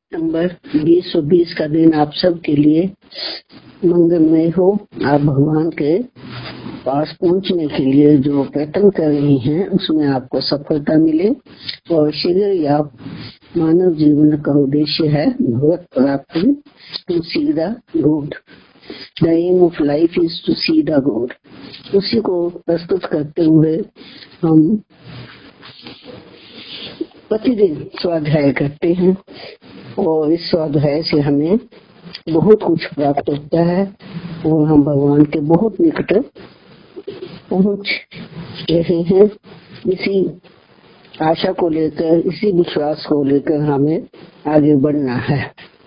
Number 2020 का दिन आप सब के लिए मंगलमय हो। आप भगवान के पास पहुंचने के लिए जो प्रयत्न कर रही हैं उसमें आपको सफलता मिले और शीघ्र ही आप मानव जीवन का उद्देश्य है भगवत प्राप्ति to see the God. The aim of life is to see the God. उसी को प्रस्तुत करते हुए हम प्रतिदिन स्वाध्याय करते हैं और इस स्वाध्याय से हमें बहुत कुछ प्राप्त होता है और हम भगवान के बहुत निकट पहुंच रहे हैं। इसी आशा को लेकर, इसी विश्वास को लेकर हमें आगे बढ़ना है।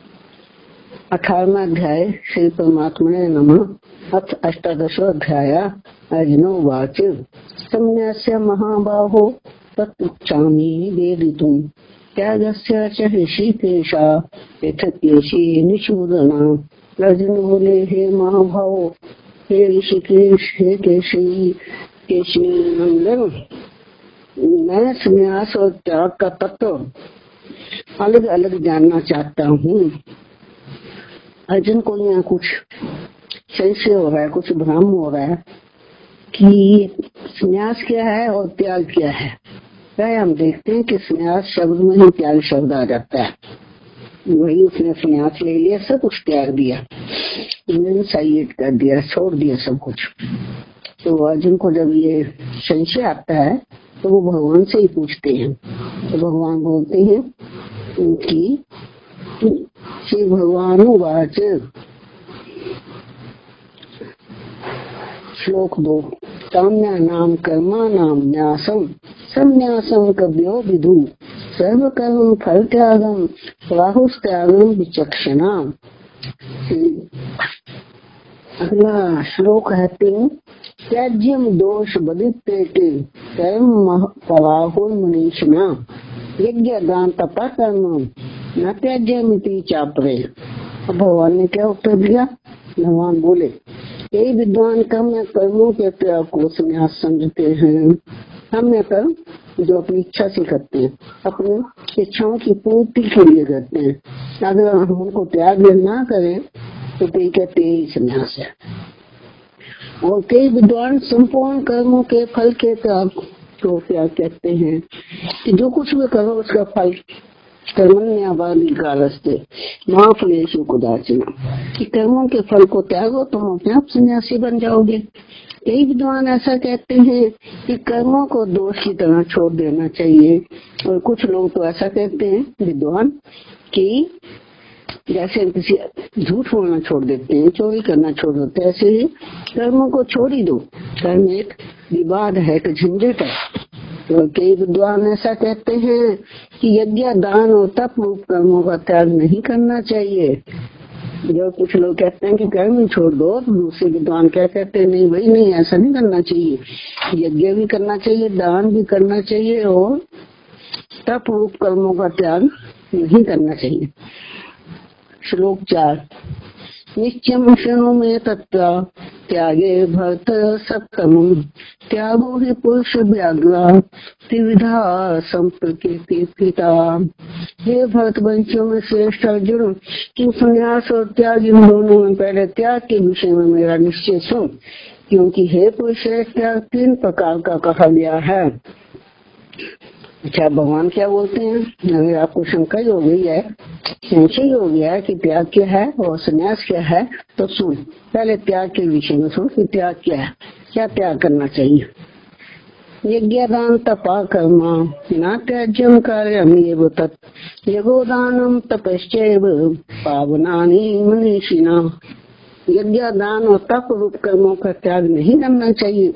18वां अध्याय श्री परमात्मने नमः। अथ 18 अध्याय अर्जुनो उवाच सम्न्यास्य महाबाहो तत्पृच्छामि वेदितुम् त्यागस्य च ऋषिकेशा पृथक्केशी निषूदना। अर्जुन बोले, हे महाभाव, हे ऋषिकेश, हे केशी नंदन, मैं संन्यास और त्याग का तत्व अलग अलग जानना चाहता हूँ। अर्जुन को यहाँ कुछ संशय हो रहा है, कुछ भ्रम हो रहा है कि संन्यास क्या है और त्याग क्या है। हम देखते हैं कि संन्यास शब्द में ही त्याग शब्द आ जाता है। वही उसने संन्यास ले लिया, सब कुछ त्याग दिया, साइड कर दिया, छोड़ दिया सब कुछ। तो अर्जुन को जब ये संशय आता है तो वो भगवान से ही पूछते हैं। तो भगवान बोलते हैं कि श्री भगवान वाच श्लोक 2 काम्या नाम कर्मा नाम न्यासम संन्यासम कव्यो विदु सर्व कर्म फल त्यागम राहुस्त्यागम विचक्षणा। अगला श्लोक है 3 त्याज्यम दोष बदितेति कर्म पराहुर मनीषिणा यज्ञ दान तपा कर्म न त्याज्यमिति चापरे। भगवान ने क्या उत्तर दिया? भगवान बोले, यही विद्वान कर्मों के त्याग को संन्यास समझते हैं। हमने कर्म जो अपनी इच्छा से करते हैं, अपनी इच्छाओं की पूर्ति के लिए करते हैं, अगर हम उनको त्याग ना करें तो कई कहते हैं संन्यास है। और कई विद्वान संपूर्ण कर्मों के फल के त्याग को त्याग कहते हैं कि जो कुछ भी करो उसका फल कर्मण्यवाधिकारस्ते मां फलेषु कदाचन, कि कर्मों के फल को त्यागो तुम अपने आप सन्यासी बन जाओगे। कई विद्वान ऐसा कहते हैं कि कर्मों को दोष की तरह छोड़ देना चाहिए। और कुछ लोग तो ऐसा कहते हैं विद्वान कि जैसे किसी झूठ बोलना छोड़ देते हैं, चोरी करना छोड़ देते हैं, ऐसे ही कर्मों को छोड़ ही दो। कर्म एक विवाद है, एक झंझट है। तो कई विद्वान ऐसा कहते हैं कि यज्ञ दान और तप रूप कर्मों का त्याग नहीं करना चाहिए। जो कुछ लोग कहते हैं कि कर्म ही छोड़ दो, तो दूसरे विद्वान क्या कहते हैं, नहीं भाई नहीं, ऐसा नहीं करना चाहिए। यज्ञ भी करना चाहिए, दान भी करना चाहिए और तप रूप कर्मों का त्याग नहीं करना चाहिए। श्लोक 4 निश्चयं शृणु मे तत्र त्यागे भरत सत्तम त्यागो हि पुरुष व्याघ्रा त्रिविधा संप्रकृतिता। हे भरत वंशियों में श्रेष्ठ अर्जुन, तुम संन्यास और त्याग इन दोनों में पहले त्याग के विषय में मेरा निश्चय सुन, क्योंकि हे पुरुष त्याग 3 प्रकार का कहा गया है। अच्छा, भगवान क्या बोलते हैं? अगर आपको शंका हो गई है, संशय हो गया है कि त्याग क्या है और संन्यास क्या है, तो सुन, पहले त्याग के विषय में सुन कि त्याग क्या है, क्या त्याग करना चाहिए। यज्ञ दान तपा कर्मा न त्याज्यम कार्यमेव तत् यज्ञोदानम तपश्चैव पावनानि मनीषिणा। यज्ञ दान और तप रूप कर्मों का त्याग नहीं करना चाहिए,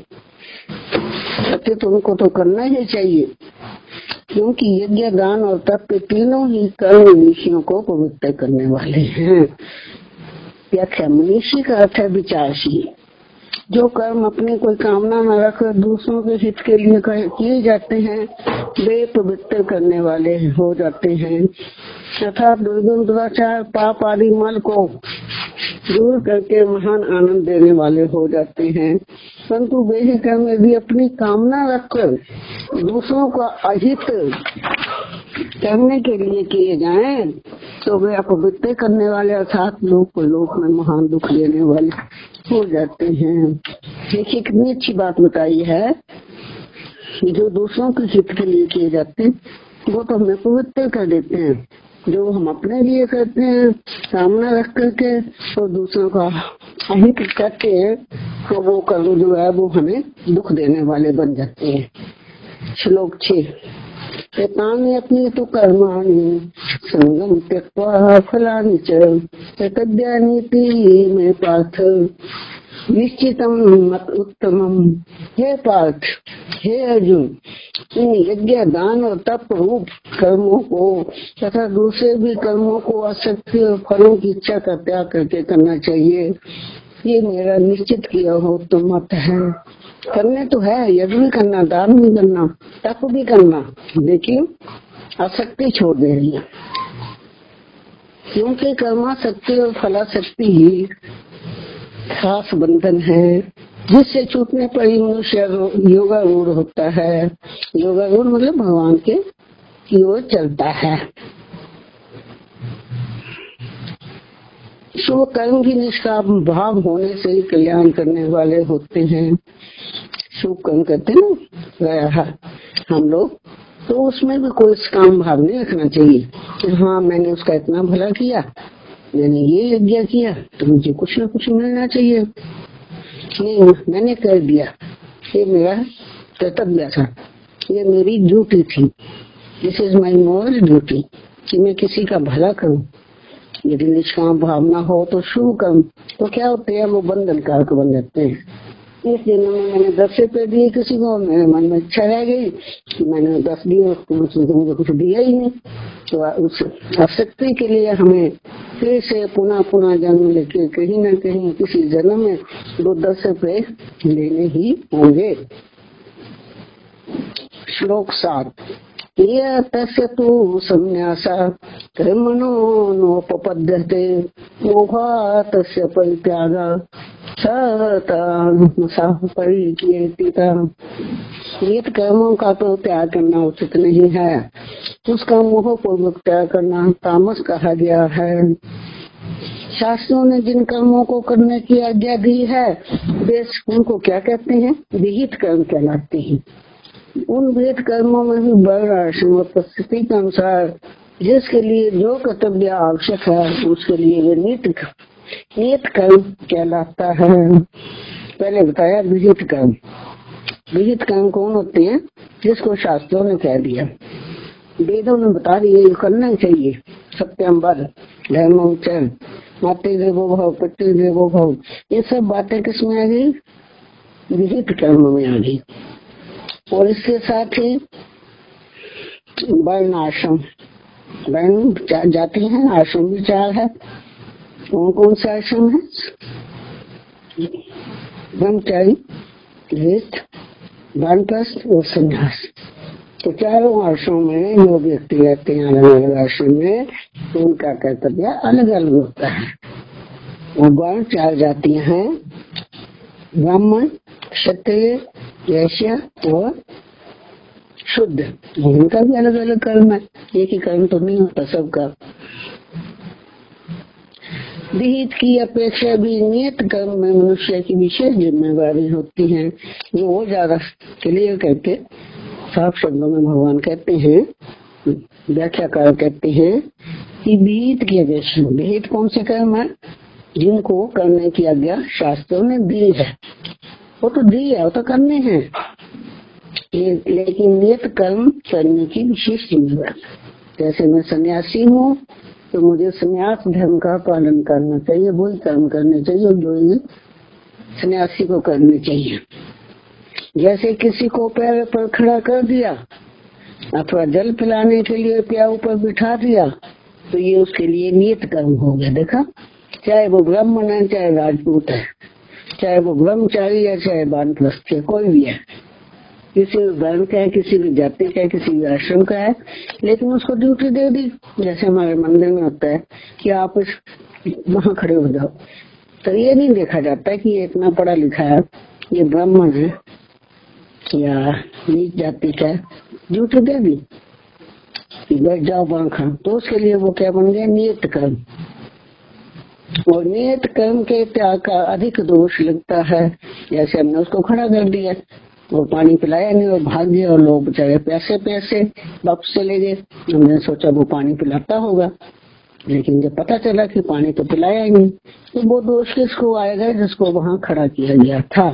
सत्य तुमको तो करना ही चाहिए, क्योंकि यज्ञ दान और तप के तीनों ही कर्म मनुष्यों को पवित्र करने वाले हैं। व्याख्या मनुष्य का अर्थ है विचारशील। जो कर्म अपनी कोई कामना न रखकर दूसरों के हित के लिए किए जाते हैं वे पवित्र करने वाले हो जाते हैं तथा दुर्गुण दुराचार पाप आदि मल को दूर करके महान आनंद देने वाले हो जाते हैं। परंतु वे ही कर्म यदि अपनी कामना रखकर दूसरों का अहित करने के लिए किए जाएं तो वे अपवित्र करने वाले अर्थात लोक में महान दुख देने वाले हो जाते हैं। देखिए कितनी अच्छी बात बताई है, जो दूसरों के हित के लिए किए जाते हैं वो तो हमें पवित्र कर देते हैं, जो हम अपने लिए करते हैं सामना रख करके और दूसरों का अहित करते हैं तो वो कर्म जो है वो हमें दुख देने वाले बन जाते हैं। श्लोक 6 एतानि अपनी तो कर्माणि संगम त्यक्त्वा फलानि च तद्यानीति में पार्थ निश्चितम मत उत्तमम। हे पार्थ, हे अर्जुन, इन यज्ञ दान और तप रूप कर्मों को तथा दूसरे भी कर्मों को असत्य फलों की इच्छा का त्याग करके करना चाहिए। ये मेरा निश्चित किया हो तो मत है। करने तो है, यज्ञ भी करना, दान भी करना, तप भी करना, लेकिन आसक्ति छोड़ दे रही है, क्योंकि कर्मासक्ति और फलासक्ति ही खास बंधन है जिससे छूटने पर ही मनुष्य योगारूढ़ होता है। योगारूढ़ मतलब भगवान के की ओर चलता है। शुभ कर्म भी निष्काम भाव होने से ही कल्याण करने वाले होते हैं। शुभ कर्म करते हैं हम लोग, तो उसमें भी कोई काम भाव नहीं रखना चाहिए कि हाँ मैंने उसका इतना भला किया, मैंने ये यज्ञ किया तो मुझे कुछ न कुछ मिलना चाहिए। नहीं, मैंने कर दिया, ये मेरा कर्तव्य था, ये मेरी ड्यूटी थी, this is my moral duty कि मैं किसी का भला करूं। यदि निष्काम भावना हो तो शुभ कर्म तो क्या होते हैं, वो बंधन कारक बन जाते हैं। इस जन्म में मैंने 10 रुपए दिए किसी को, मेरे मन में इच्छा रह गई कि मैंने 10 दिए, मुझे कुछ दिया ही नहीं, तो उस आसक्ति के लिए हमें फिर से पुनः जन्म लेके कहीं न कहीं किसी जन्म में 10 रुपए लेने ही होंगे। श्लोक 7 ये तस्य तु संन्यासा कर्मणो नोपपद्यते मोहा तस्य परित्यागा नियत कर्मों का तो त्याग करना उचित नहीं है, उसका मोह पूर्वक त्याग करना तामस कहा गया है। शास्त्रों ने जिन कर्मों को करने की आज्ञा दी है वे उनको क्या कहते हैं, विहित कर्म कहलाते हैं। उन विहित कर्मों में भी वर्ण आश्रम और परिस्थिति के अनुसार जिसके लिए जो कर्तव्य आवश्यक है उसके लिए वे नियत कर्म कहलाता है। पहले बताया विहित कर्म। विहित कर्म कौन होते हैं, जिसको शास्त्रों ने कह दिया, वेदों ने बता दिए करना चाहिए। सत्यम वद धर्मम चर मातृदेवो भव पितृदेवो भव, ये सब बातें किसमें आ गई, विहित कर्म में आ गई। और इसके साथ ही वर्ण आश्रम, वर्ण जाति है, आश्रम भी 4 है। कौन सा आश्रम है, ब्रह्मचारी, गृहस्थ, वानप्रस्थ और संन्यास। तो चारों आश्रमों में जो व्यक्ति रहते हैं अलग अलग आश्रम में, उनका कर्तव्य अलग अलग होता है। वो वर्ण 4 जातियां हैं, ब्राह्मण, क्षत्रिय, वैश्य और शुद्ध। उनका भी अलग अलग कर्म है, एक ही कर्म तो नहीं होता सबका। विहित की अपेक्षा भी नियत कर्म में मनुष्य की विशेष जिम्मेवारी होती है। ये वो ज्यादा क्लियर करके साफ शब्दों में भगवान कहते हैं, व्याख्याकार कहते हैं कि विहित की अपेक्षा, विहित कौन से कर्म है, जिनको करने की आज्ञा शास्त्रों ने दी है, वो तो दी है, वो तो करने हैं, लेकिन नियत कर्म करने की विशेष जिम्मेवारी। जैसे मैं सन्यासी हूँ तो मुझे संन्यास धर्म का पालन करना चाहिए, वही कर्म करने चाहिए जो ये सन्यासी को करने चाहिए। जैसे किसी को पैर पर खड़ा कर दिया अथवा जल पिलाने के लिए प्याऊ पर बिठा दिया तो ये उसके लिए नियत कर्म हो गया। देखा, चाहे वो ब्राह्मण है, चाहे राजपूत है, चाहे वो ब्रह्मचारी है, चाहे वानप्रस्थ है, कोई भी है, किसी भी वर्ण का है, किसी भी जाति का है, किसी भी आश्रम का है, लेकिन उसको ड्यूटी दे दी। जैसे हमारे मंदिर में होता है कि आप वहाँ खड़े हो जाओ, तो ये नहीं देखा जाता कि ये इतना पढ़ा लिखा है, ये ब्राह्मण है या नीच जाति का है, ड्यूटी दे दी। कि बैठ जाओ पंखा, तो उसके लिए वो क्या बन गया, नियत कर्म। और नियत कर्म के त्याग का अधिक दोष लगता है। जैसे हमने उसको खड़ा कर दिया, वो पानी पिलाया नहीं और भाग गया, और लोग बेचारे पैसे पैसे वापस चले गए। हमने सोचा वो पानी पिलाता होगा, लेकिन जब पता चला कि पानी तो पिलाया ही नहीं, तो वो दोष किसको आएगा, जिसको वहां खड़ा किया गया था।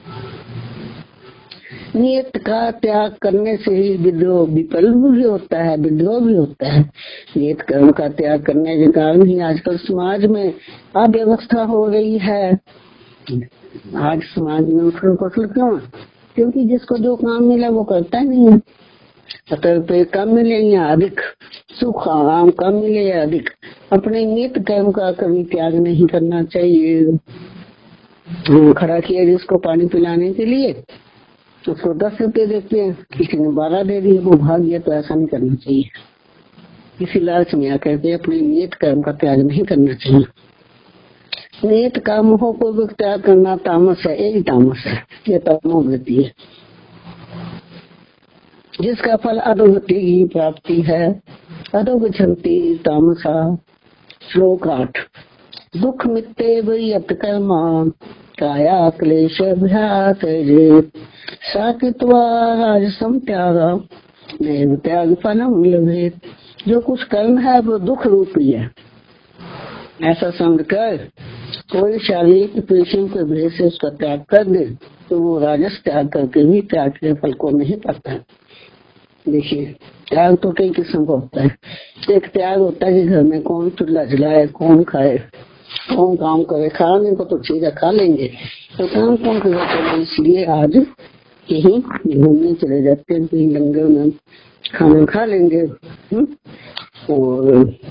नियत का त्याग करने से ही विद्रोह विकल्प भी होता है, विद्रोह भी होता है। नियत कर्म का त्याग करने के कारण ही आजकल समाज में अव्यवस्था हो रही है। आज समाज में उथल पुथल क्यों? क्योंकि जिसको जो काम मिला वो करता नहीं है। अतः पे कम मिले या अधिक, सुख आराम कम मिले या अधिक, अपने नियत कर्म का कभी त्याग नहीं करना चाहिए। खड़ा किया जिसको पानी पिलाने के लिए, उसको 10 रुपए देते हैं, किसी ने 12 दे दिए, वो भाग गया, तो ऐसा नहीं करना चाहिए। किसी लालच में आकर के अपने नियत कर्म का त्याग नहीं करना चाहिए। नियत कामों को त्याग करना तामस है, यही तामस है, ये तमोवृत्ति है, जिसका फल अधोगति की प्राप्ति है। अधोगच्छन्ति तामसा। श्लोक 8। दुख मित्ते यत् कर्म काया क्लेश भ्यातेजेत साकित्वा राजसं त्याग नैव त्याग फलम लभेत। जो कुछ कर्म है वो दुख रूपी है, ऐसा समझकर कोई शारीरिक पेशों के भय से उसका त्याग कर दे, तो वो राजस त्याग करके भी त्याग के फल को नहीं पाता। देखिए, त्याग तो कई किस्म का होता है। एक त्याग होता है कि घर में कौन चूल्हा जलाए, कौन खाए, कौन काम करे। खाने को तो ठीक है, खा लेंगे, तो काम कौन करेगा। इसलिए आज कहीं घूमने चले जाते हैं, कहीं लंगर में खाना खा लेंगे, और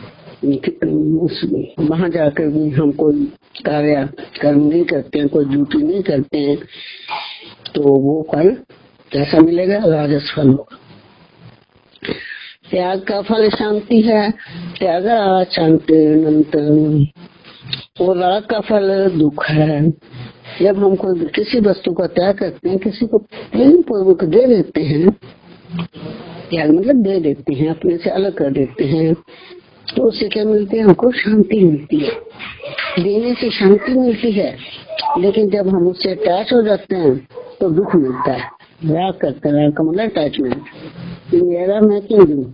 वहां जाकर भी हम कोई कार्य कर्म नहीं करते हैं, कोई ड्यूटी नहीं करते हैं, तो वो फल कैसा मिलेगा, राजस फल होगा। त्याग का फल शांति है, त्याग शांति अनंतरम। और राग का फल दुख है। जब हम कोई किसी वस्तु का त्याग करते हैं, किसी को प्रेम पूर्वक दे देते हैं, त्याग मतलब दे देते हैं, अपने से अलग कर देते हैं, तो उससे क्या मिलती है, हमको शांति मिलती है। देने से शांति मिलती है, लेकिन जब हम उससे अटैच हो जाते हैं तो दुख मिलता है। राग करते हैं, राग का मतलब अटैचमेंट, मेरा मैं क्यों दूं।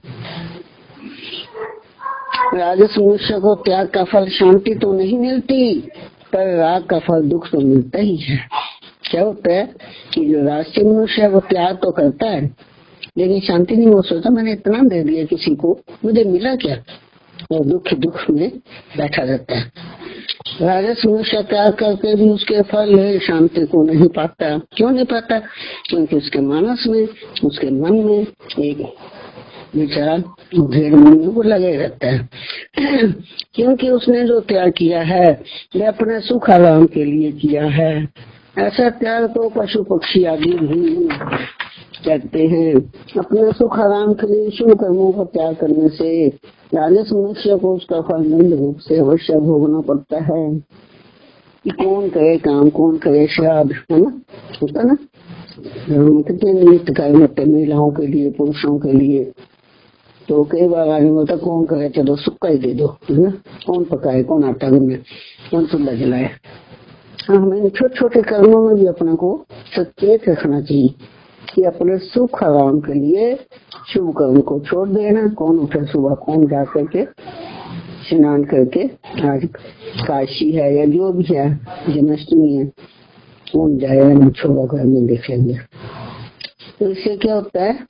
राजस मनुष्य को त्याग का फल शांति तो नहीं मिलती, पर राग का फल दुख तो मिलता ही है। क्या होता है कि जो राजसी मनुष्य है वो त्याग तो करता है, लेकिन शांति नहीं। वो सोचता मैंने इतना दे दिया किसी को, मुझे मिला क्या, और दुख में बैठा रहता है। राजस मनुष्य त्याग करके भी उसके फल शांति को नहीं पाता। क्यों नहीं पाता? क्योंकि उसके मानस में, उसके मन में एक विचार घेर में वो लगे रहता है। क्योंकि उसने जो त्याग किया है वह अपने सुख आराम के लिए किया है। ऐसा त्याग तो पशु पक्षी आदि भी करते हैं। अपने सुख आराम के लिए शुभ कर्मों का त्याग करने से राजस मनुष्य को उसका फल निम्न रूप से अवश्य भोगना पड़ता है। कि कौन करे काम, कौन करे श्राद्ध, है ना, होता ना। कितने निमित्त कर्म होते महिलाओं के लिए, पुरुषों के लिए। तो कई बार आदमी बोलता कौन करे, चलो सुक्का ही दे दो, है ना, कौन पकाए, कौन आटा गूंथे, कौन चूल्हा जलाए। हाँ, हमें छोटे छोटे कर्मों में भी अपने को सचेत रखना चाहिए कि अपने सुख आराम के लिए शुभ कर्म को छोड़ देना। कौन उठे सुबह, कौन जा करके स्नान करके, आज काशी है या जो भी है, जन्माष्टमी है, कौन जाए, छोड़ा घर में देख लेंगे। तो इससे क्या होता है,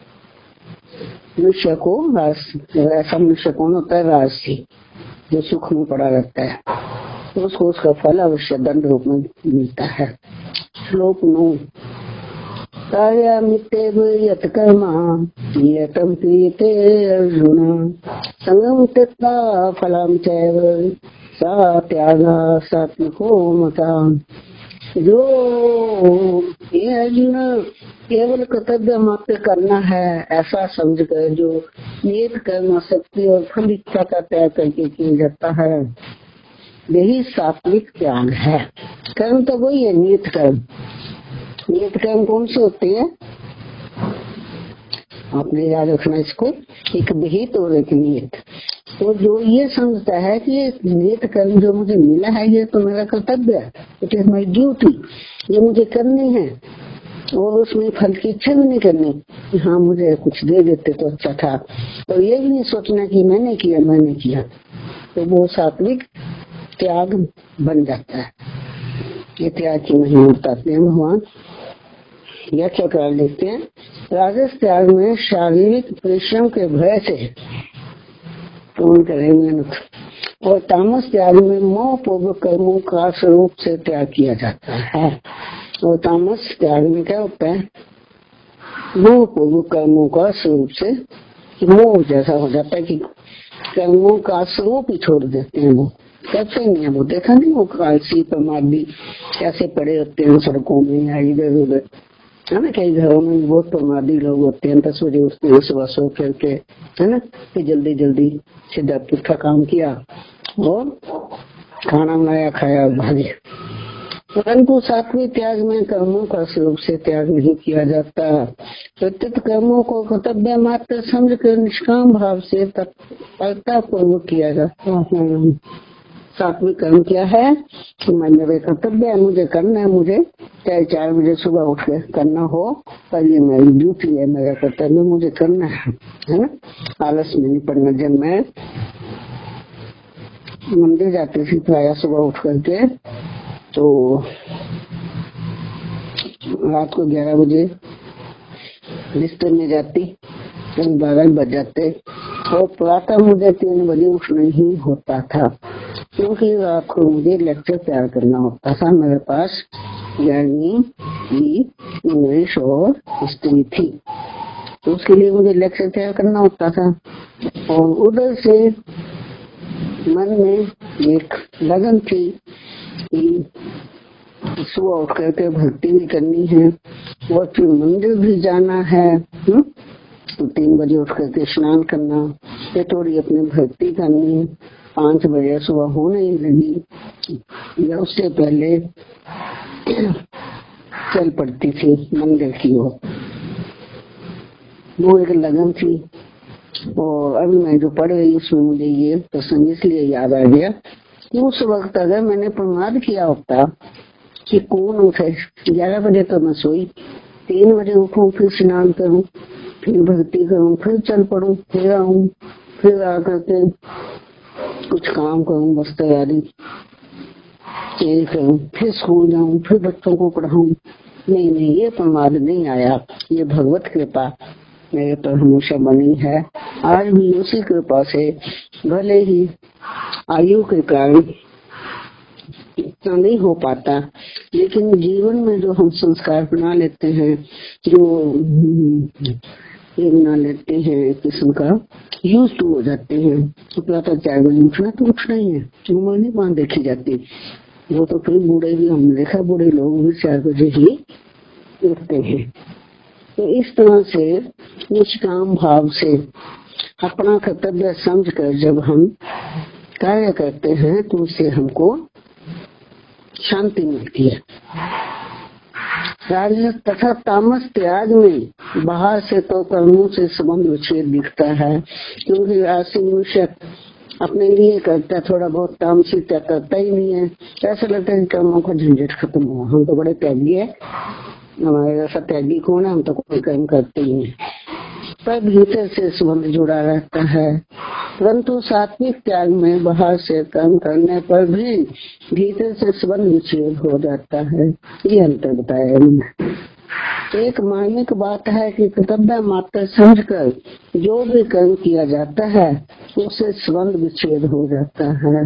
मनुष्य को ऐसा मनुष्य कौन होता है, राजसी, जो सुख में पड़ा रहता है, तो उसको उसका फल अवश्य दंड रूप में मिलता है। श्लोक 9। कार्यामित्येव यत् कर्म यतं क्रियते अर्जुन संगं त्यक्त्वा फलं चैव सा त्यागः सात्विको मतः। जो ये अर्जुन केवल कर्तव्य मात्र करना है ऐसा समझकर जो नियत कर्म शक्ति और फल इच्छा का त्याग करके किया जाता है, यही सात्विक त्याग है। कर्म तो वही है, नियत कर्म। नियत कर्म कौन से होते हैं? आपने याद रखना इसको, एक विहित और एक नियत। तो जो ये समझता है कि ये नियत कर्म जो मुझे मिला है ये तो मेरा कर्तव्य है, इट इज माई ड्यूटी, ये मुझे करनी है और उसमें फल की इच्छा भी नहीं करनी कि हाँ मुझे कुछ दे देते तो अच्छा था, और ये भी नहीं सोचना कि मैंने किया, तो वो सात्विक त्याग बन जाता है। ये त्याग की महिमा बताते हैं भगवान। व्याख्या कर लेते हैं। राजस त्याग में शारीरिक परिश्रम के भय से कौन करे मेहनत, और तामस त्याग में मोह पूर्वक कर्मों का स्वरूप से त्याग किया जाता है। और तामस त्याग में क्या होता है, मोह पूर्वक कर्मों का स्वरूप से मोह जैसा हो जाता है कि कर्मों का स्वरूप ही छोड़ देते हैं। वो कैसे नहीं है, वो देखा नहीं, वो कालसी प्रमादी कैसे पड़े होते हैं सड़कों में या इधर उधर, है ना। कई घरों में बहुत प्रमादी लोग होते हैं, 10 बजे उठते हैं सुबह सो करके, है ना, कि जल्दी जल्दी सीधा पुट्ठा काम किया और खाना बनाया खाया और भागे। परंतु सात्विक त्याग में कर्मों का स्वरूप से त्याग नहीं किया जाता। प्रत्युत कर्मों को कर्तव्य मात्र समझकर निष्काम भाव से तत्परता पूर्वक किया जाता है। सात्विक कर्म क्या है कि मैं मेरे कर्तव्य है, मुझे करना है, मुझे चाहे 4 बजे सुबह उठ के करना हो, पर ये मेरी ड्यूटी है, मेरा कर्तव्य मुझे करना है ना। आलस में नहीं पड़ना। जब मैं मंदिर जाती थी प्रायः सुबह उठ करके, तो रात को 11 बजे बिस्तर में जाती, कहीं 12 बज जाते, और प्रातः मुझे 3 बजे उठना ही होता था, क्योंकि रात को मुझे लेक्चर तैयार करना होता था। मेरे पास 11वीं की इंग्लिश और हिस्ट्री थी, तो उसके लिए मुझे लेक्चर तैयार करना होता था। और उधर से मन में एक लगन थी कि सुबह उठ करके भक्ति भी करनी है और फिर मंदिर भी जाना है। तो 3 बजे उठ करके स्नान करना, फिर थोड़ी अपनी भक्ति करनी। 5 बजे सुबह होने ही लगी या उससे पहले चल पड़ती थी मंदिर की ओर। वो एक लगन थी। और अभी मैं जो पढ़ रही उसमें मुझे ये प्रसंग इसलिए याद आ गया कि उस वक्त अगर मैंने प्रमाद किया होता कि कौन उठे, 11 बजे तो मैं सोई, 3 बजे उठूं, फिर स्नान करूं, फिर भक्ति करूं, फिर चल पड़ूं, फिर आऊं, फिर आकर के कुछ काम करूं, बस तैयारी चेंज करूं, फिर स्कूल जाऊं, फिर बच्चों को पढ़ाऊं। नहीं, ये प्रमाद नहीं आया। ये भगवत कृपा मेरे पर हमेशा बनी है। आज भी उसी कृपा से भले ही आयु के कारण इतना नहीं हो पाता, लेकिन जीवन में जो हम संस्कार बना लेते हैं, जो ये बना लेते हैं किस्म का यूज टू हो जाते हैं। तो प्रातः 4 बजे उठना तो उठना ही है, उम्र नहीं वहां देखी जाती। वो तो फिर बूढ़े भी, हमने देखा बूढ़े लोग भी 4 बजे ही उठते हैं। तो इस तरह से निष्काम भाव से अपना कर्तव्य समझकर जब हम कार्य करते हैं तो उससे हमको शांति मिलती है। राजस तथा तामस त्याग में बाहर से तो कर्मों से संबंध विच्छेद दिखता है, क्योंकि राशि मनुष्य अपने लिए करता है, थोड़ा बहुत तामसी त्याग करता ही नहीं है। ऐसा लगता है कि कर्मों का झंझट खत्म हुआ, हम तो बड़े त्यागी है, हमारे जैसा त्यागी कौन है, हम तो कोई कर्म करते ही नहीं। पर भीतर से संबंध जुड़ा रहता है। परंतु सात्विक त्याग में बाहर से कर्म करने पर भी भीतर से संबंध विच्छेद हो जाता है। ये अंतर बताया मैंने। एक मार्मिक बात है कि कर्तव्य मात्र समझकर जो भी कर्म किया जाता है उससे संबंध विच्छेद हो जाता है।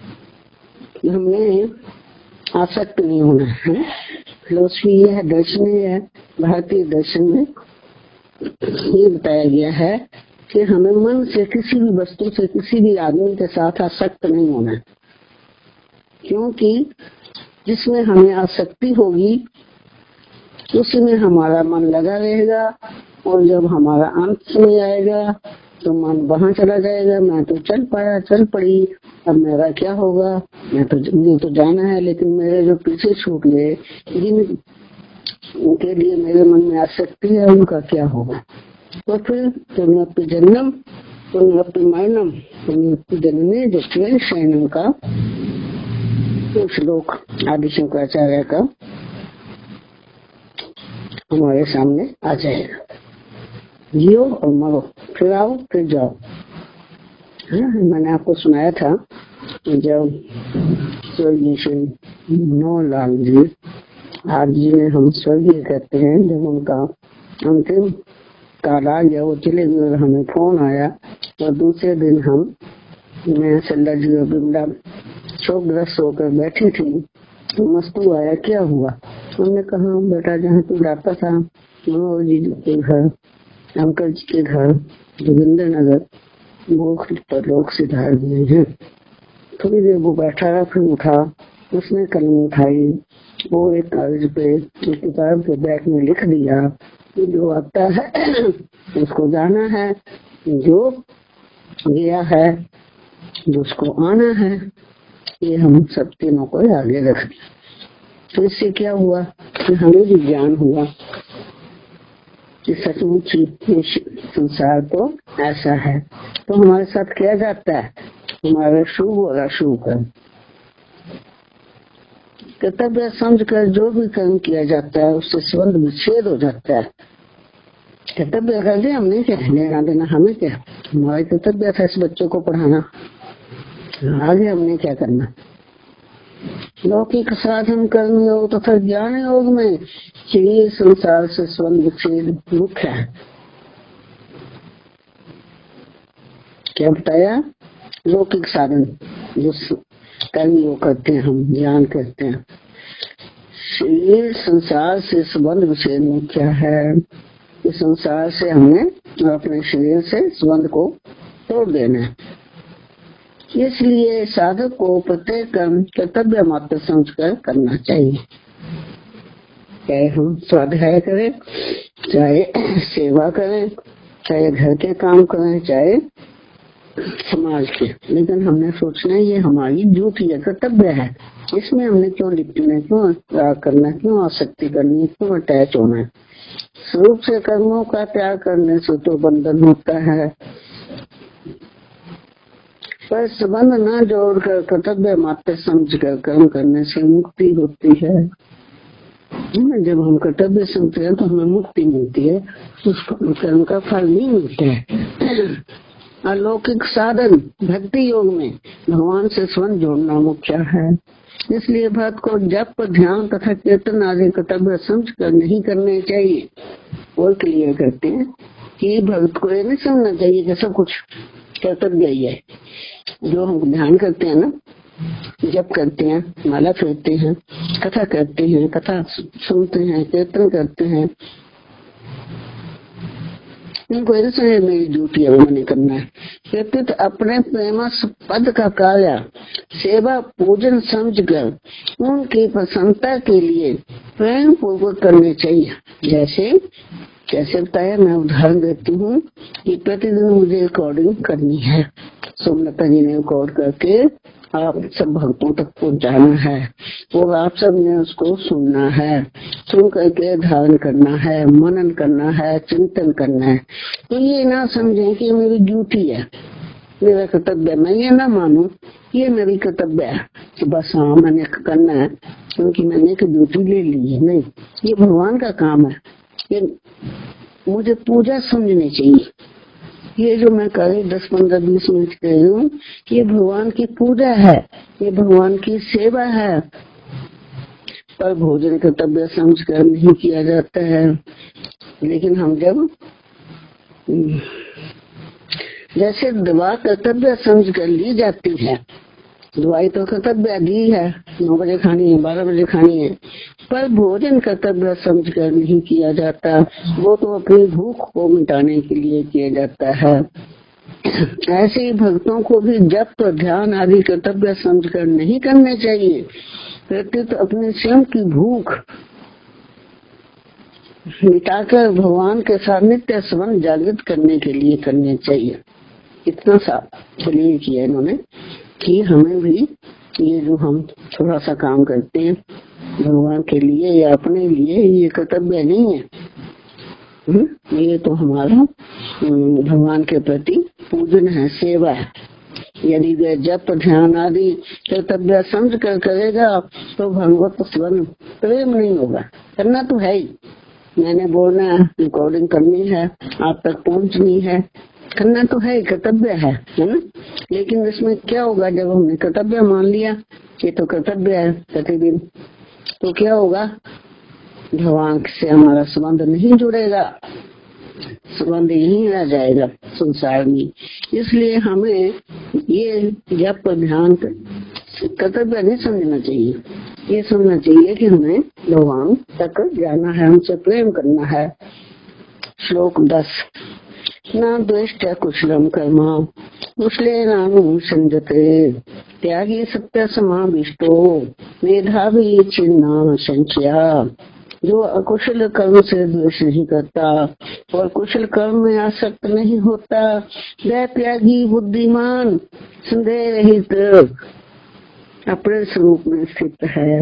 हमने आसक्त नहीं होना है। फिलोसफी ये है, दर्शन ये है, भारतीय दर्शन में ये बताया गया है कि हमें मन से किसी भी वस्तु से, किसी भी आदमी के साथ आसक्त नहीं होना है, क्योंकि जिसमें हमें आसक्ति होगी उसी में हमारा मन लगा रहेगा, और जब हमारा अंत समय आएगा तो मन वहां चला जाएगा। मैं तो चल पाया, चल पड़ी, अब मेरा क्या होगा, मुझे तो जाना है, लेकिन मेरे जो पीछे छूट गए, जिनके लिए मेरे मन में आसक्ति है, उनका क्या होगा। तो फिर पुण्यपि जन्म पुण्यपि मरणम पुण्यपि जननी जटिल शयनम का श्लोक आदि शंकराचार्य का हमारे सामने आ जाएगा। जियो और मरो, फिर आओ फिर जाओ। मैंने आपको सुनाया था जब स्वर्गीय श्री मनोहरलाल जी आज जी ने हम स्वर्गीय कहते हैं, जब उनका अंतिम काल आ गया, वो चले गए, हमें फोन आया और दूसरे दिन मैं सल्ला जी और बिमला शोकग्रस्त होकर बैठी थी तो मस्तू आया, क्या हुआ? हमने कहा बेटा जहाँ तू जाता था मनोहर जी के घर, अंकल जी के घर जोगिंदर नगर, वो पर लोग सिधार दिए हैं। थोड़ी देर वो बैठा रहा, फिर उठा, उसने कलम उठाई, वो एक कागज पे किताब के बैग में लिख दिया, जो आता है उसको जाना है, जो गया है जिसको आना है, ये हम सब तीनों को आगे रख दिया। तो इससे क्या हुआ कि हमें भी ज्ञान हुआ कि सचमुच संसार तो ऐसा है। तो हमारे साथ क्या जाता है, हमारा शुभ और अशुभ है। कर्तव्य समझकर जो भी कर्म किया जाता है उससे संबंध विच्छेद हो जाता है। कर्तव्य कर दिया हमने, क्या लेना देना हमें, क्या हमारा कर्तव्य था इस बच्चों को पढ़ाना, आगे हमने क्या करना। लौकिक साधन कर्म योग तथा ज्ञान योग में शरीर संसार से संबंध विच्छेद मुख्य है। क्या बताया? लौकिक साधन जो कर्म योग करते हैं, हम ज्ञान करते हैं, शरीर संसार से संबंध विच्छेद मुख्य है। इस संसार से हमने अपने शरीर से संबंध को तोड़ देना है। इसलिए साधक को प्रत्येक कर्म कर्तव्य मात्र समझकर करना चाहिए। चाहे हम स्वाध्याय करें, चाहे सेवा करें, चाहे घर के काम करें, चाहे समाज के, लेकिन हमने सोचना ये हमारी ड्यूटी है, कर्तव्य है। इसमें हमने क्यों लिपटना, क्यों त्याग करना, क्यों आसक्ति करनी, क्यों अटैच होना है। स्वरूप से कर्मों का त्याग करने से तो बंधन होता है, पर संबंध न जोड़कर कर्तव्य मात्र समझकर कर्म करने से मुक्ति होती है। जब हम कर्तव्य समझते हैं तो हमें मुक्ति मिलती है, उस कर्म का फल नहीं मिलता है। अलौकिक साधन भक्ति योग में भगवान से संबंध जोड़ना मुख्य है। इसलिए भक्त को जप, ध्यान तथा कीर्तन आदि कर्तव्य समझकर नहीं करने चाहिए। और क्लियर करते हैं कि भक्त को ये नहीं समझना चाहिए कि सब कुछ कर्तव्य ही है। जो हम ध्यान करते हैं ना, जप करते हैं, माला फेरते हैं, कथा करते हैं, कथा सुनते हैं, कीर्तन करते हैं, इनको ऐसे मेरी ड्यूटी है, मैंने करना है। कहते तो अपने प्रेम पद का कार्य सेवा पूजन समझकर उनकी प्रसन्नता के लिए प्रेम पूर्वक करने चाहिए। जैसे बताया, मैं उदाहरण देती हूँ कि प्रतिदिन मुझे रिकॉर्डिंग करनी है, सोमलता जी ने रिकॉर्ड करके आप सब भक्तों तक पहुँचाना है, और आप सब ने उसको सुनना है, सुन करके धारण करना है, मनन करना है, चिंतन करना है। तो ये ना समझें कि मेरी ड्यूटी है, मेरा कर्तव्य, मैं ये ना मानूं ये मेरी कर्तव्य है कि बस हाँ मैंने करना है क्योंकि मैंने एक ड्यूटी ले ली है। नहीं, ये भगवान का काम है, ये मुझे पूजा समझनी चाहिए। ये जो मैं कर 10, 15, 20 मिनट कर रही हूँ, ये भगवान की पूजा है, ये भगवान की सेवा है। पर भोजन कर्तव्य समझ कर नहीं किया जाता है। लेकिन हम जब जैसे दवा कर्तव्य समझ कर ली जाती है, दवाई तो कर्तव्य दी है, 9 बजे खानी है, 12 बजे खानी है, पर भोजन कर्तव्य समझ कर नहीं किया जाता, वो तो अपनी भूख को मिटाने के लिए किया जाता है। ऐसे ही भक्तों को भी जप, ध्यान आदि कर्तव्य समझकर नहीं करने चाहिए। प्रत्युत अपने स्वयं की भूख मिटाकर भगवान के साथ नित्य संबंध जागृत करने के लिए करने चाहिए। इतना सा क्लियर किया इन्होंने कि हमें भी ये जो हम थोड़ा सा काम करते हैं भगवान के लिए या अपने लिए, ये कर्तव्य नहीं है, ये तो हमारा भगवान के प्रति पूजन है, सेवा है। यदि वे जप ध्यान आदि कर्तव्य समझ कर करेगा तो भगवत स्वन प्रेम नहीं होगा। करना तो है ही, मैंने बोलना है, रिकॉर्डिंग करनी है, आप तक पहुंचनी है, करना तो है, कर्तव्य है ना। लेकिन इसमें क्या होगा, जब हमने कर्तव्य मान लिया, ये तो कर्तव्य है प्रतिदिन, तो क्या होगा, भगवान से हमारा संबंध नहीं जुड़ेगा, संबंध यहीं रह जाएगा संसार में। इसलिए हमें ये जप ध्यान कर्तव्य नहीं समझना चाहिए, ये समझना चाहिए कि हमें भगवान तक जाना है, हमसे प्रेम करना है। श्लोक 10 न द्वेष्ट कुशलम कर्म कुशले नानु संजते त्यागी सत्य समाविष्टो मेधावी छिन्ना संचया। जो अकुशल कर्म से द्वेष नहीं करता और कुशल कर्म में आसक्त नहीं होता, वह त्यागी बुद्धिमान संदेह रहित अपने स्वरूप में स्थित है।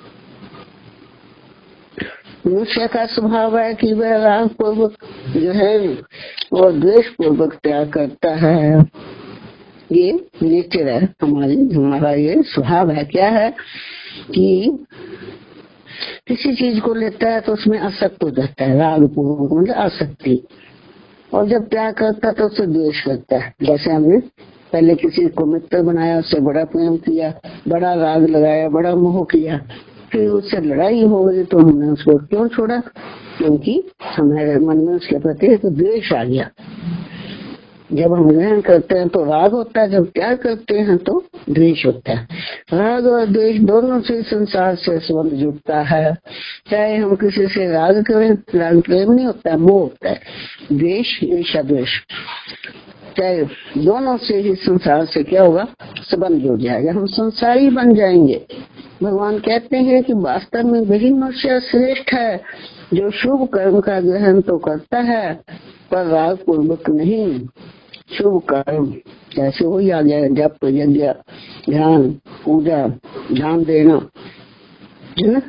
मनुष्य का स्वभाव है कि वह राग पूर्वक जो है और द्वेष पूर्वक त्याग करता है। ये नेचर है हमारा ये स्वभाव है। क्या है कि किसी चीज को लेता है तो उसमें आसक्त हो जाता है, राग पूर्वक मतलब आसक्ति, और जब त्याग करता है तो उससे द्वेष करता है। जैसे हमने पहले किसी को मित्र बनाया, उससे बड़ा प्रेम किया, बड़ा राग लगाया, बड़ा मोह किया, फिर उससे लड़ाई हो गई तो हमने उसको क्यों छोड़ा, क्योंकि हमारे मन में उसके प्रति एक द्वेष आ गया। जब हम ग्रहण करते हैं तो राग होता है, जब त्याग करते हैं तो द्वेष होता है। राग और द्वेष दोनों से संसार से संबंध जुड़ता है। चाहे हम किसी से राग करें, राग प्रेम नहीं होता है, मोह होता है, द्वेष ईर्ष्या द्वेष, चाहे दोनों से ही संसार से क्या होगा, संबंध जुड़ जाएगा, हम संसारी बन जाएंगे। भगवान कहते हैं कि वास्तव में वही मनुष्य श्रेष्ठ है जो शुभ कर्म का ग्रहण तो करता है पर राग पूर्वक नहीं। शुभ कर्म जैसे हो या जप यज्ञ ध्यान पूजा दान देना है ना,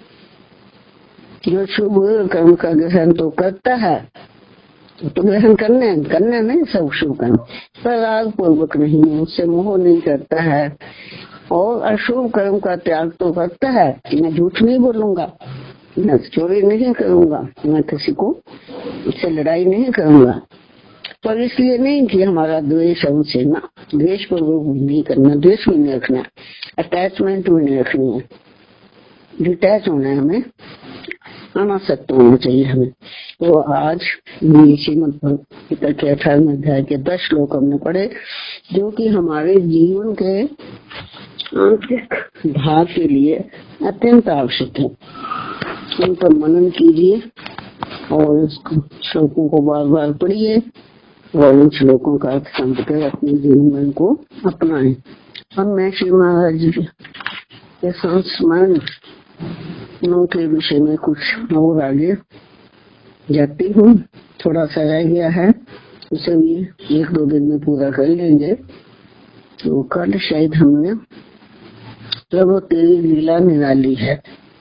जो शुभ कर्म का ग्रहण तो करता है तो ग्रहण करने नहीं सब शुभ कर्म, पर राग पूर्वक नहीं, उससे मोह नहीं करता है, और अशुभ कर्म का त्याग तो करता है। मैं झूठ नहीं बोलूंगा, मैं चोरी नहीं करूंगा, मैं किसी को इससे लड़ाई नहीं करूंगा, पर इसलिए नहीं कि हमारा द्वेष है उनसे, ना, द्वेष को नहीं करना, द्वेष भी नहीं रखना, अटैचमेंट भी नहीं रखनी है, डिटैच होना है, हमें अनासक्त होना चाहिए हमें। तो आज श्रीमद् भगवद गीता के 18वें अध्याय के 10 श्लोक हमने पढ़े, जो कि हमारे जीवन के आंतरिक भाव के लिए अत्यंत आवश्यक है। उन पर मनन कीजिए और इस श्लोकों को बार बार पढ़िए और उन श्लोकों का अर्थ समझकर अपने जीवन में उनको अपनाएं। अब मैं श्री महाराज जी के संस्मरण के विषय में कुछ और आगे जाती हूँ। थोड़ा सा रह गया है, उसे भी 1-2 दिन में पूरा कर लेंगे। तो कल शायद हमने प्रभु तेरी लीला निराली है,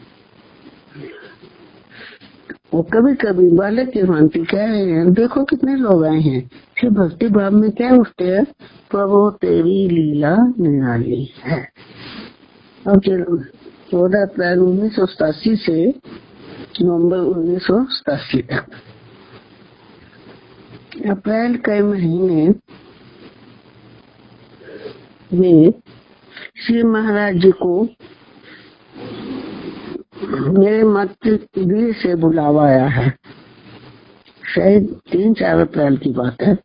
वो कभी कभी बालक की भांति कह रहे हैं, देखो कितने लोग आए हैं, फिर भक्ति भाव में क्या उठते हैं, प्रभु तेरी लीला निराली है। और 14 अप्रैल 1987 से नवंबर 1987 तक अप्रैल के महीने में श्री महाराज जी को मेरे मत दिल्ली से बुलावा आया है, शायद 3-4 अप्रैल की बात है।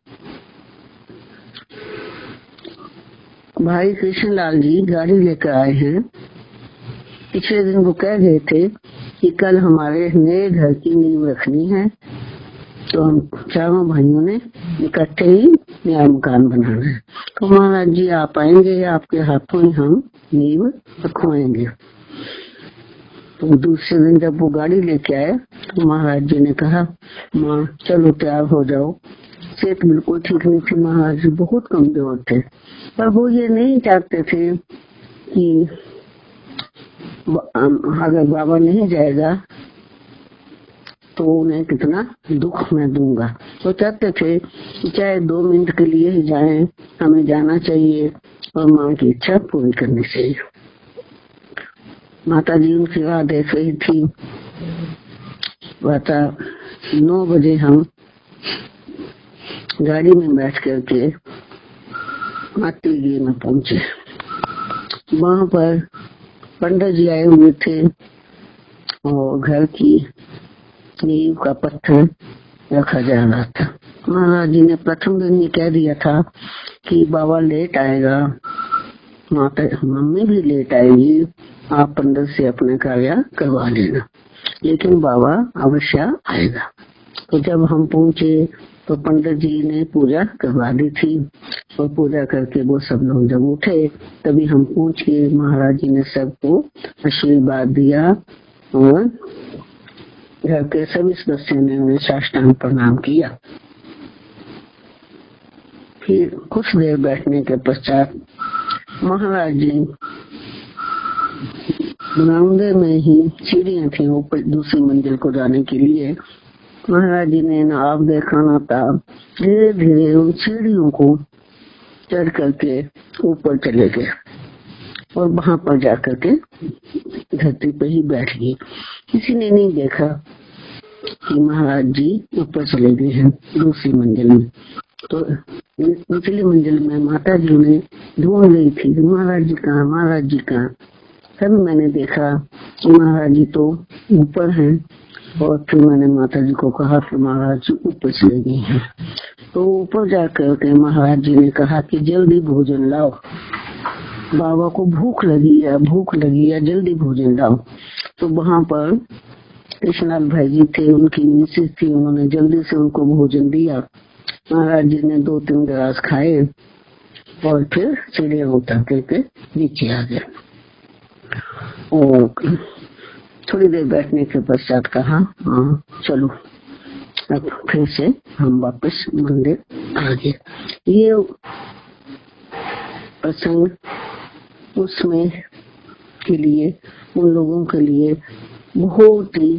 भाई कृष्णलाल जी गाड़ी लेकर आए हैं। पिछले दिन वो कह गए थे कि कल हमारे नए घर की नींव रखनी है, तो हम चारों भाइयों ने इकट्ठे ही नया मकान बनाना है। तो महाराज जी आप आएंगे, आपके हाथों ही हम नींव रखवाएंगे। तो दूसरे दिन जब वो गाड़ी लेके आए तो महाराज जी ने कहा, माँ चलो तैयार हो जाओ। सेहत बिल्कुल ठीक नहीं थी, महाराज जी बहुत कमजोर थे, पर वो ये नहीं चाहते थे कि अगर बाबा नहीं जाएगा तो उन्हें कितना दुख मैं दूंगा। तो चाहते थे चाहे 2 मिनट के लिए ही जाएं, हमें जाना चाहिए और माँ की इच्छा पूरी करनी चाहिए। माता जी उनकी राह देख रही थी। बता 9 बजे हम गाड़ी में बैठ करके मातृगृह में पहुंचे। वहां पर पंडित जी आए हुए थे और घर की नींव का पत्थर रखा जा रहा था। महाराज जी ने प्रथम दिन ये कह दिया था कि बाबा लेट आएगा, माता मम्मी भी लेट आएगी, आप पंडित से अपने कार्य करवा लेना, लेकिन बाबा अवश्य आएगा। तो जब हम पहुंचे तो पंडित जी ने पूजा करवा दी थी और पूजा करके वो सब लोग जब उठे तभी हम पहुंच के महाराज जी ने सबको आशीर्वाद दिया और घर के सभी सदस्यों ने उन्हें साष्टांग प्रणाम किया। फिर कुछ देर बैठने के पश्चात महाराज जी बरामदे में ही सीढ़ियां थी ऊपर दूसरी मंजिल को जाने के लिए। महाराज जी ने आप देखा ना था, धीरे धीरे उन सीढ़ियों को चढ़ करके ऊपर चले गए और वहां पर जाकर के धरती पर ही बैठ गए। किसी ने नहीं देखा कि महाराज जी ऊपर चले गए हैं दूसरी मंजिल में। तो निचली मंजिल में माता जी ने ढूंढ रही थी महाराज जी कहाँ, महाराज जी कहाँ। तभी मैंने देखा कि महाराज जी तो ऊपर हैं और फिर मैंने माता जी को कहा कि महाराज जी ऊपर चले गए हैं। तो ऊपर जाकर के महाराज जी ने कहा कि जल्दी भोजन लाओ, बाबा को भूख लगी है, जल्दी भोजन लाओ। तो वहां पर कृष्णलाल भाई जी थे, उनकी मिसेज थी, उन्होंने जल्दी से उनको भोजन दिया। महाराज जी ने 2-3 गिलास खाए और फिर सीढ़ियां उतर करके नीचे आ गए और थोड़ी देर बैठने के पश्चात कहा चलो अब फिर से हम वापस मंदिर आ गए। ये प्रसंग उसमें के लिए उन लोगों के लिए बहुत ही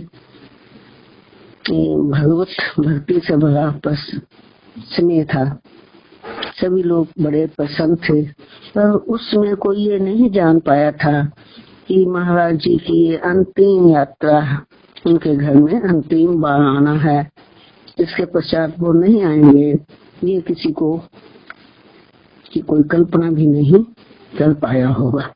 भगवत भक्ति से भरा समय था। सभी लोग बड़े प्रसन्न थे, पर उसमें कोई ये नहीं जान पाया था कि महाराज जी की ये अंतिम यात्रा, उनके घर में अंतिम बार आना है, इसके पश्चात वो नहीं आएंगे। ये किसी को की कोई कल्पना भी नहीं कर पाया होगा।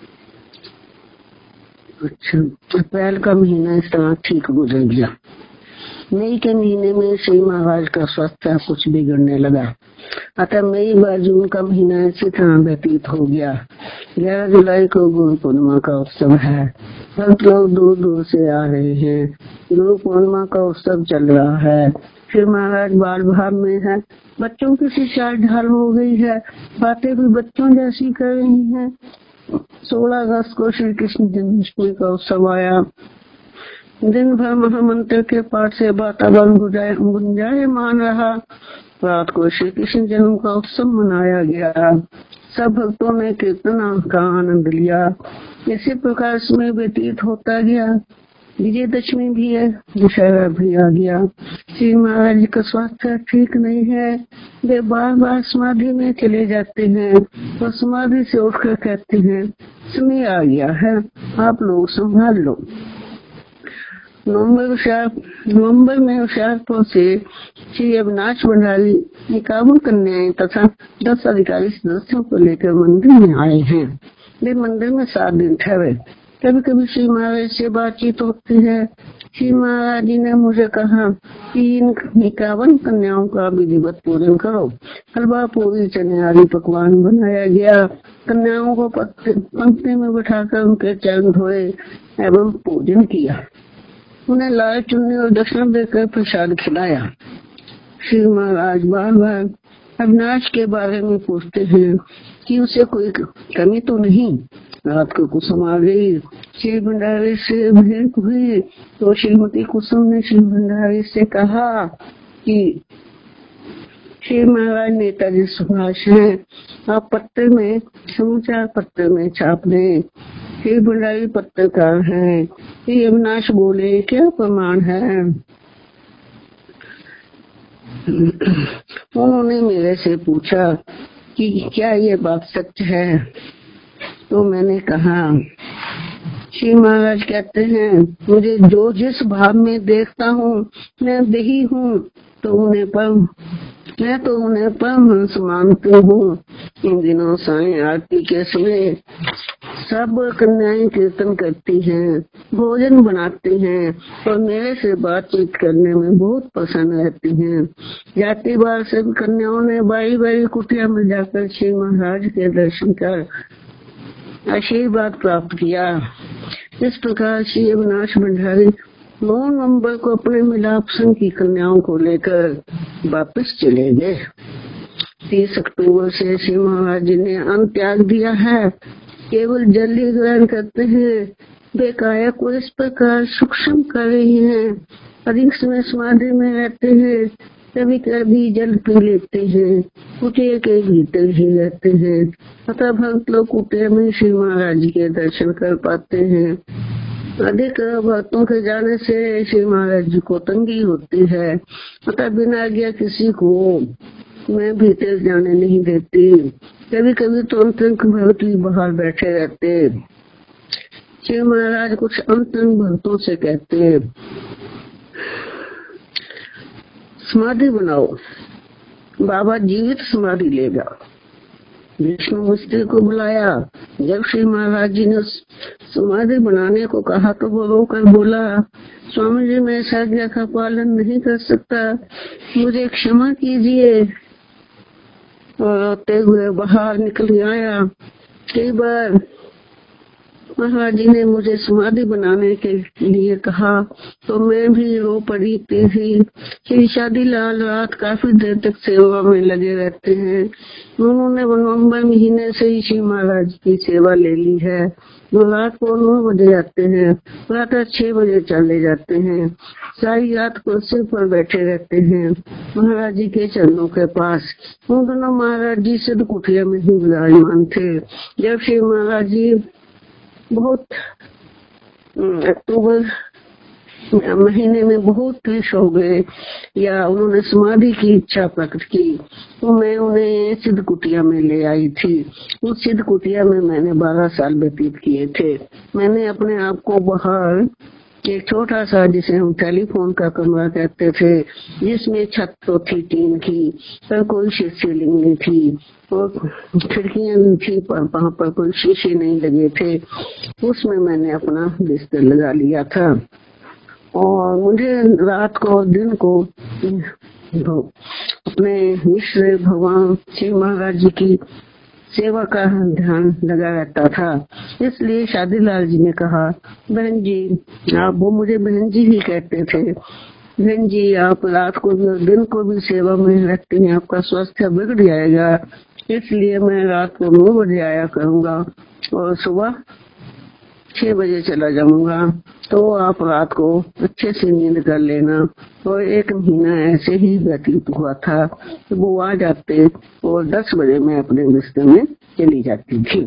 अच्छा, अप्रैल का महीना इस तरह ठीक गुजर गया। मई के महीने में श्री महाराज का स्वास्थ्य कुछ बिगड़ने लगा, अतः मई व जून का महीना इसी तरह व्यतीत हो गया। 11 जुलाई को गुरु पूर्णिमा का उत्सव है। सब लोग दूर दूर से आ रहे हैं। गुरु पूर्णिमा का उत्सव चल रहा है। फिर महाराज बाल भाव में है, बच्चों की सी चाल ढाल हो गई है, बातें भी बच्चों जैसी कर रही हैं। 16 अगस्त को श्री कृष्ण जन्माष्टमी का उत्सव आया। दिन भर महामंत्र के पाठ से वातावरण गुंजायमान रहा। रात को श्री कृष्ण जन्म का उत्सव मनाया गया। सब भक्तों ने कीर्तन का आनंद लिया। इसी प्रकार इसमें व्यतीत होता गया। विजयदशमी भी है, दशहरा भी आ गया। श्री महाराज का स्वास्थ्य ठीक नहीं है, वे बार बार समाधि में चले जाते हैं और समाधि से उठकर कहते हैं समय आ गया है, आप लोग संभाल लो। नवंबर में होशियारपुर से श्री अविनाश भंडारी 51 कन्याएं तथा 10 अधिकारी सदस्यों को लेकर मंदिर में आए हैं। वे मंदिर में 7 दिन ठहरे। कभी कभी श्री महाराज से बातचीत होती है। श्री महाराज जी ने मुझे कहा कि इन 51 कन्याओं का विधिवत पूजन करो। हलवा पूरी चने आदि पकवान बनाया गया। कन्याओं को पंक्ति में बिठाकर उनके चरण धोए एवं पूजन किया। उन्हें लाल चुन्नी और दक्षिणा देकर प्रसाद खिलाया। श्री महाराज बार बार अविनाश के बारे में पूछते हैं कि उसे कोई कमी तो नहीं। रात को कुसुम आ गई। श्री भंडारी से भेंट हुई तो श्रीमती कुसुम ने श्री भंडारी से कहा कि श्री महाराज नेताजी सुभाष हैं, आप पत्र में समाचार पत्र में छाप दें। श्री भंडारी पत्रकार हैं। श्री अविनाश बोले क्या प्रमाण है। उन्होंने मेरे से पूछा कि क्या ये बात सच है? तो मैंने कहा, श्री महाराज कहते हैं, मुझे जो जिस भाव में देखता हूँ मैं वही हूँ, तो मैं तो उन्हें परमहंस मानती हूँ। इन दिनों साईं आरती के समय सब कन्याएं कीर्तन करती हैं, भोजन बनाती हैं और मेरे से बातचीत करने में बहुत प्रसन्न रहती हैं। जाती बार सब कन्याओं ने बारी बारी कुटिया में जाकर श्री महाराज के दर्शन कर आशीर्वाद प्राप्त किया। इस प्रकार श्री अविनाश भंडारी 9 नवंबर को अपने मिलाप संघ की कन्याओं को लेकर वापस चले गए। 30 अक्टूबर से श्री महाराज जी ने अन्न त्याग दिया है, केवल जल ही ग्रहण करते हैं। वे काया को इस प्रकार सूक्ष्म कर रही हैं, अधिक समय समाधि में रहते हैं, कभी कभी जल पी लेते हैं, कुटिया के भीतर ही रहते हैं। अतः भक्त लोग कुटिया में श्री महाराज जी के दर्शन कर पाते हैं। अधिक भक्तों के जाने से श्री महाराज जी को तंगी होती है, अतः बिना आज्ञा किसी को मैं भीतर जाने नहीं देती। कभी कभी तो अंतरंग भक्त भी बाहर बैठे रहते। श्री महाराज कुछ अंतरंग भक्तों से कहते, समाधि बनाओ, बाबा जीवित समाधि लेगा। विष्णु मिस्त्री को बुलाया। जब श्री महाराज जी ने समाधि बनाने को कहा तो वो रोकर बोला, स्वामी जी मैं इस आज्ञा का पालन नहीं कर सकता, मुझे क्षमा कीजिए। और रोते हुए बाहर निकल आया। कई बार महाराज जी ने मुझे समाधि बनाने के लिए कहा तो मैं भी रो पड़ी थी। श्री शादीलाल रात काफी देर तक सेवा में लगे रहते हैं। उन्होंने नवंबर महीने से ही श्री महाराज की सेवा ले ली है। वो रात को 9 बजे आते हैं, प्रातः 6 बजे चले जाते हैं। सारी रात कुर्सी पर बैठे रहते हैं महाराज जी के चरणों के पास। उन दोनों महाराज जी सिद्ध कुटिया में ही विराजमान थे। जब श्री महाराज जी बहुत अक्टूबर महीने में बहुत क्लेश हो गए या उन्होंने समाधि की इच्छा प्रकट की तो मैं उन्हें सिद्ध कुटिया में ले आई थी। उस सिद्ध कुटिया में मैंने 12 साल व्यतीत किए थे। मैंने अपने आप को बाहर एक छोटा सा, जिसे हम टेलीफोन का कमरा कहते थे, जिसमें छत तो थी टीन की, पर कोई सीलिंग नहीं थी और खिड़कियां नहीं थी, पर वहां पर कोई शीशे नहीं लगे थे। उसमें मैंने अपना बिस्तर लगा लिया था और मुझे रात को और दिन को अपने मिश्र भगवान श्री महाराज जी की सेवा का ध्यान लगा रहता था। इसलिए शादीलाल जी ने कहा, बहन जी आप, वो मुझे बहन जी ही कहते थे, बहन जी आप रात को भी और दिन को भी सेवा में रहती हैं, आपका स्वास्थ्य बिगड़ जाएगा, इसलिए मैं रात को 9 बजे आया करूंगा और सुबह 6 बजे चला जाऊंगा। तो आप रात को अच्छे से नींद कर लेना। और 1 महीना ऐसे ही व्यतीत हुआ था। तो वो आ जाते और 10 बजे मैं अपने बिस्तर में चली जाती थी।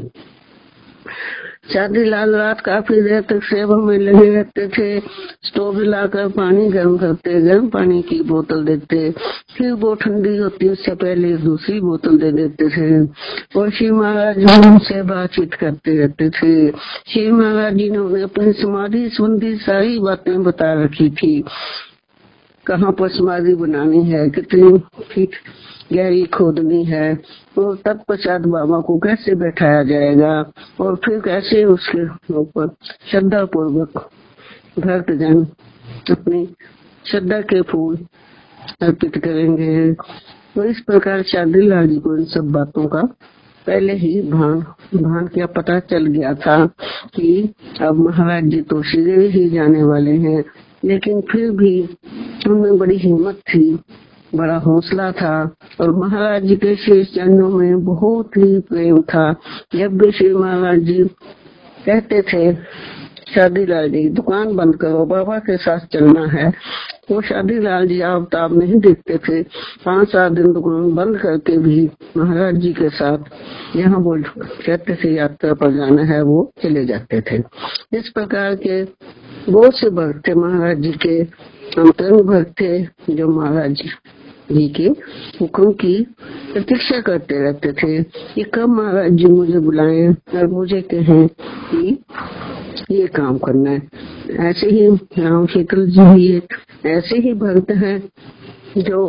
शादीलाल रात काफी देर तक सेवा में लगे रहते थे। स्टोव लाकर पानी गर्म करते, गर्म पानी की बोतल देते, फिर वो ठंडी होती उससे पहले दूसरी बोतल दे देते थे और श्री महाराज जी उनसे बातचीत करते रहते थे। श्री महाराज जी ने उन्हें अपनी समाधि संबंधी सारी बातें बता रखी थी, कहाँ पर समाधि बनानी है, कितनी फीट गहरी खोदनी है और तत्पश्चात बाबा को कैसे बैठाया जाएगा और फिर कैसे उसके ऊपर श्रद्धा पूर्वक भक्तजन अपनी श्रद्धा के फूल अर्पित करेंगे। तो इस प्रकार शादीलाल जी को इन सब बातों का पहले ही भान क्या पता चल गया था कि अब महाराज जी तो शीघ्र ही जाने वाले हैं, लेकिन फिर भी उनमें बड़ी हिम्मत थी, बड़ा हौसला था और महाराज जी के शेष चरणों में बहुत ही प्रेम था। जब भी श्री महाराज जी कहते थे, शादीलाल जी दुकान बंद करो, बाबा के साथ चलना है, तो शादीलाल जी आप नहीं देखते थे। 5-7 दिन दुकान बंद करके भी महाराज जी के साथ यहाँ वो कहते थे यात्रा पर जाना है, वो चले जाते थे। इस प्रकार के बहुत से भक्त थे महाराज जी के, अंतरंग भक्त थे जो महाराज जी जी के हुक्म की प्रतीक्षा करते रहते थे कि कब महाराज जी मुझे बुलाएं और मुझे कहें कि ये काम करना है। ऐसे ही राम शीतल जी भी एक ऐसे ही भक्त हैं जो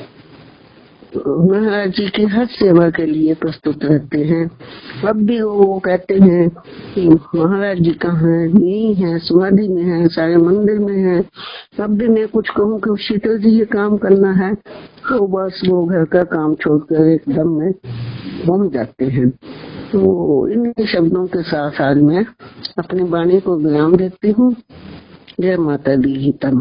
महाराज जी की हर सेवा के लिए प्रस्तुत रहते हैं। अब भी वो कहते हैं कि महाराज जी कहाँ है, नहीं है, समाधि में है, सारे मंदिर में है। अब भी मैं कुछ कहूँ कि शीतल जी ये काम करना है तो बस वो घर का काम छोड़कर एकदम में घूम जाते हैं। तो इन शब्दों के साथ आज मैं अपनी वाणी को विराम देती हूँ। जय माता दी। गीता।